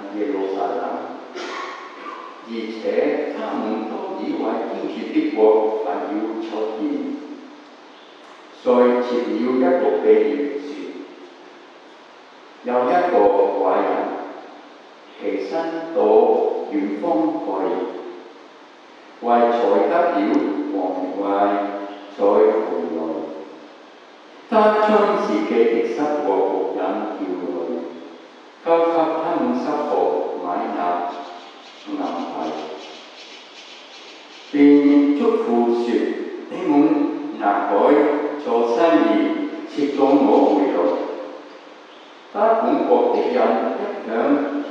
耶路撒冷，而且他們都以為天主的國快要出現，遂設了一個比喻說：有一個壞人起身到遠方去，為財得了王位再回來。他將自己的十個僕人叫來，交給他們10個買納銀幣，便囑咐說：你們拿去做生意，直到我回來。他本國的人一向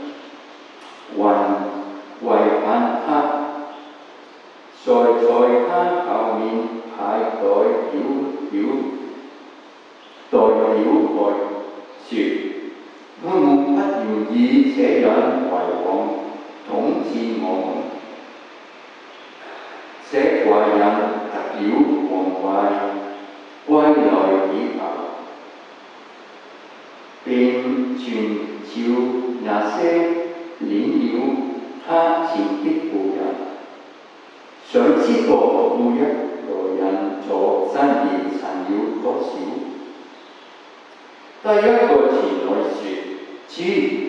違反他，遂在他後面排隊代表去，說：我們不願意這樣為王統治我們。這壞人得了王位，歸來以後，便傳召那些領了他錢的僕人，想知道每一個人做生意賺了多少。第一個前來說：主，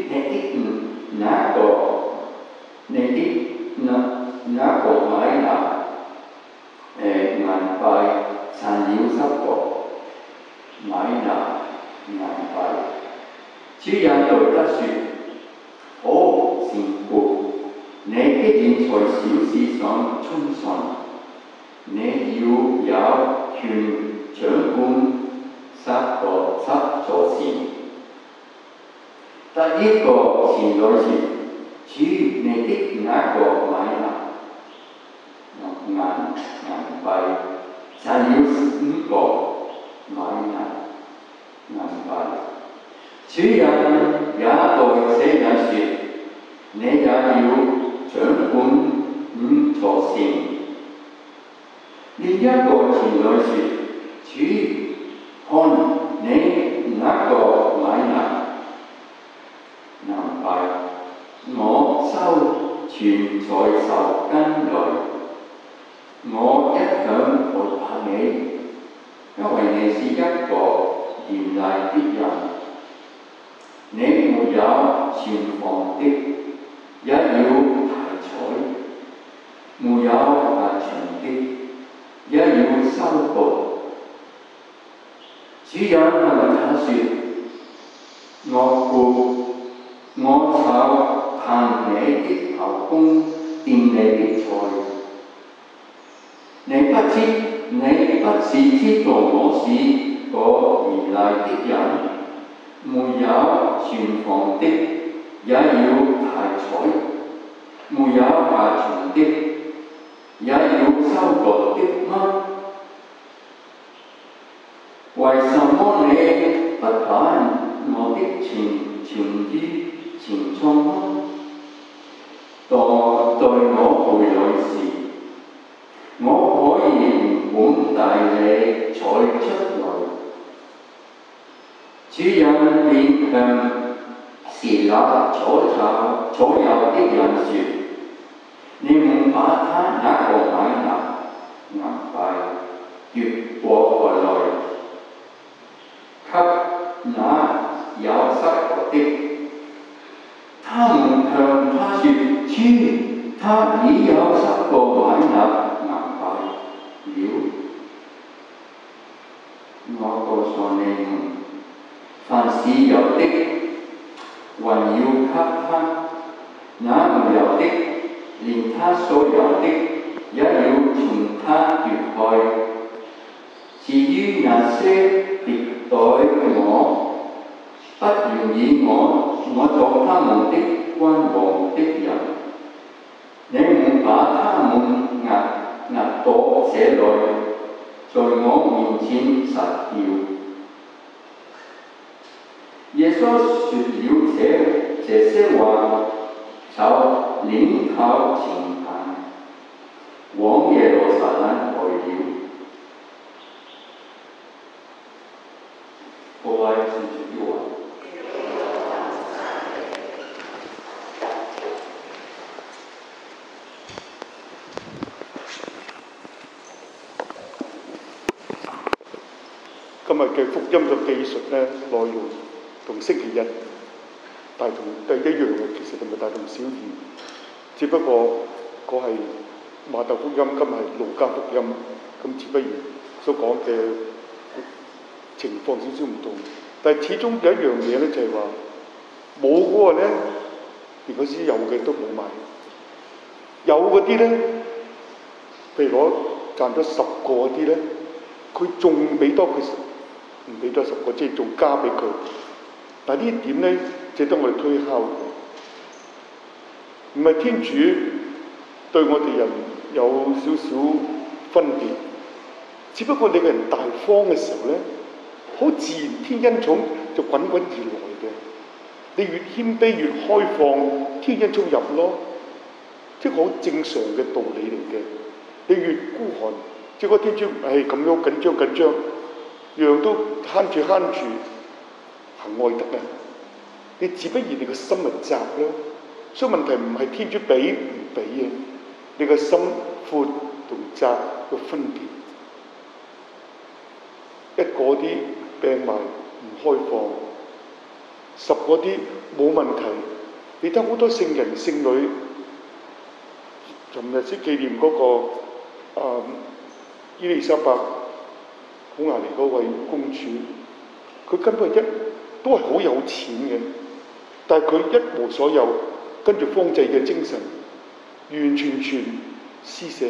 你的那個買納銀幣賺了10個買納銀幣。主人對他說：好善僕，你既然在小事上忠信，你要有權掌管10座城。第一個前來說：主，你的那個買納銀幣賺了5個買納銀幣。主人也對這人說：你也要掌管5座城。另一個前來說：主，看你那個買納銀幣，我收存在手間裏。我一向害怕你，因為你是一個嚴厲的人。你沒有存放的，也要提取；沒有發存的，也要收割。主人向他說：惡僕，我曾憑你的口供奠你的財。你不是知道我是個嚴厲的人，沒有存放的也要提取，沒有發存的也要收割的嗎？為什麼你不把我的錢於錢倉嗎？待我回來時，我可以連本帶利取出來。主人便向侍立左右的人說：你們把他那個買納銀幣奪過來，給那有10個的。他們向他說：主，他已有10個買納銀幣了。我告訴你們，凡是有的，還要給他；那沒有的，連他所有的也要從他奪去。至於那些敵對我，不願意我做他們的君王的人，你們把他們押到這裏，在我面前殺掉。耶穌說了這些話，就領頭前行，往耶路撒冷去了。各位信主的話， 日嘅福音嘅記述咧內容同星期日大同一樣嘅，其實同埋大同小異，只不過個係馬竇福音，今日係路加福音，咁只不然所講嘅情況少少唔同，但係始終有一樣嘢咧，就係話冇嗰個咧，連嗰啲有嘅都冇埋，有嗰啲咧，譬如攞賺咗10個嗰啲咧，佢仲俾多佢唔俾多10個，即係仲加俾佢。但係呢點咧，值得我哋推敲嘅，唔係天主對我哋人有少少分別，只不過你個人大方嘅時候咧，好自然天恩寵就滾滾而來嘅。你越謙卑越開放，天恩寵入咯，即係好正常嘅道理嚟嘅。你越孤寒，即係嗰天主咁樣緊張，樣都慳住，行愛德啊！你自不然你個心咪窄咯。所以問題唔係天主俾唔俾啊，你個心闊同窄嘅分別。一個啲病埋唔開放，10個啲冇問題。你睇好多聖人聖女，尋日先紀念嗰個伊麗莎白匈牙利嗰位公主，佢根本都係好有錢嘅，但係佢一無所有，跟住方濟嘅精神，完全施捨。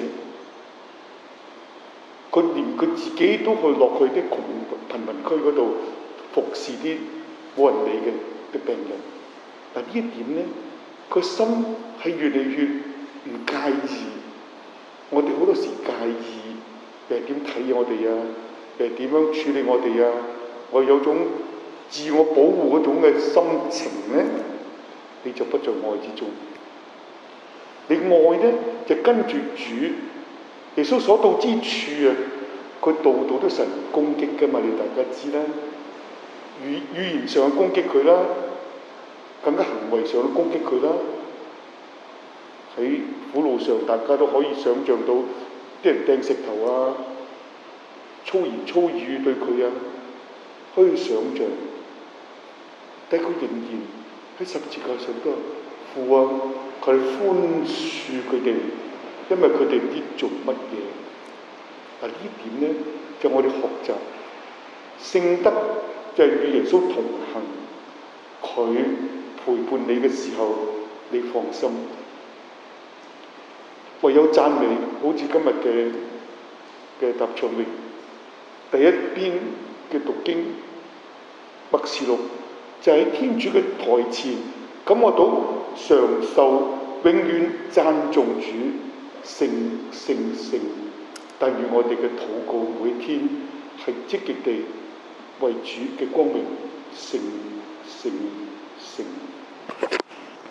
佢連佢自己都去落去啲貧民區嗰度服侍啲冇人理嘅病人。但呢一點咧，佢心係越嚟越唔介意。我哋好多時介意病人點睇我哋啊，病人點樣處理我哋啊，我有種自我保護嗰種嘅心情咧，你就不在愛之中。你愛咧就跟住主，耶穌所到之處啊，佢度度都受人攻擊㗎嘛，你大家知啦。語言上攻擊佢啦，更加行為上都攻擊佢啦。喺苦路上，大家都可以想像到啲人掟石頭啊，粗言粗語對佢啊，可以想像。但係佢仍然喺十字架上都父啊，佢寬恕佢哋，因為佢哋唔知做乜嘢。嗱呢點咧，就我哋學習聖德就係與耶穌同行，佢陪伴你嘅時候，你放心。唯有讚美，好似今日嘅答唱詠，第一篇嘅讀經默示錄，就喺天主嘅台前，感覺到常受永遠讚頌主，聖聖聖。但願我哋嘅禱告每天係積極地為主嘅光榮，聖聖聖。